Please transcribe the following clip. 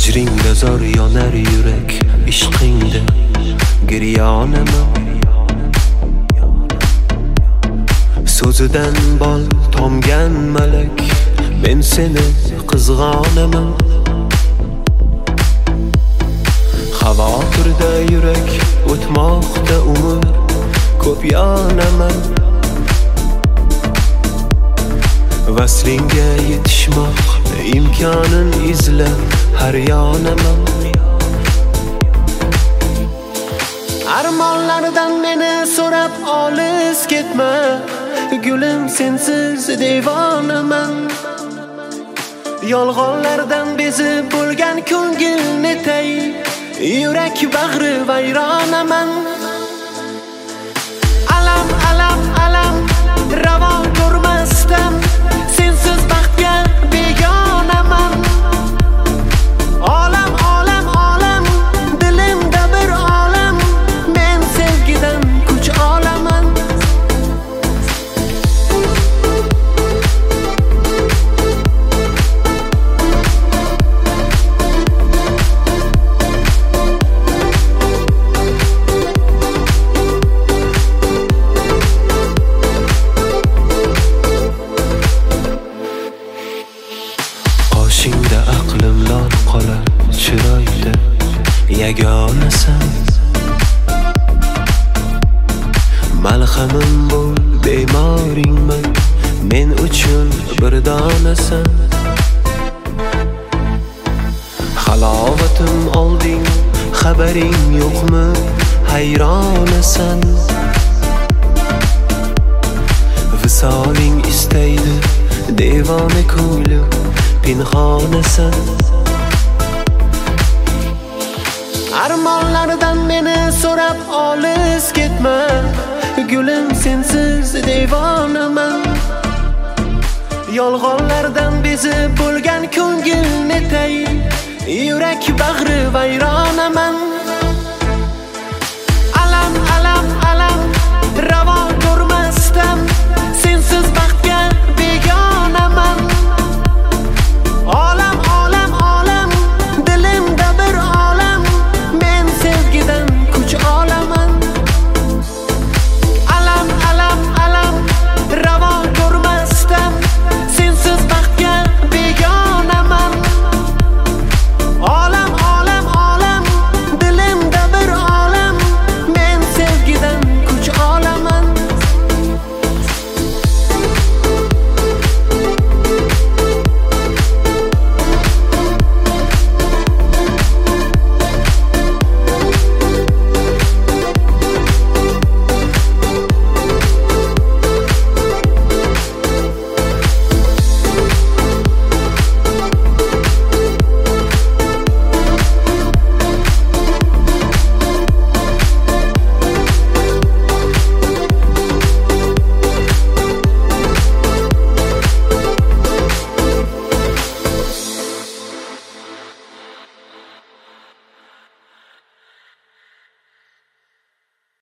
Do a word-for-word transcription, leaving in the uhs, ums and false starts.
Hijringda zor yonar yurak, ishqingda giryonaman. So'zidan bol tomgan malak, men seni qizg'onaman. Xavotirda yurak, o'tmoqda umr, ko'p yonaman. Vaslinga yetishmoq imkonin izlab har yonaman. Armonlardan meni so'rab olis ketma, gulim sensiz devonaman. Yolg'onlardan bezib bo'lgan ko'ngilni tay, yurak bag'ri vayronaman. Alam alam alam ravo ko'rmasdan, sensiz baxtga begonaman. Olam olam olam dilimda bir olam, men sevgidan kuch olaman. Qoshingda aqlim lol qolar, chiroyda yagonasan. Malhamim bo'l, bemoringman, men uchun bir donasan. Halovatim olding, xabaring yo'qmi, hayronasan. Visoling istaydi, devona ko'nglim pinhonasan. Armonlardan meni so'rab olis ketma, gulim sensiz devonaman. Yolg'onlardan bezib bo'lgan ko'ngilni tay, yurak bag'ri vayronaman.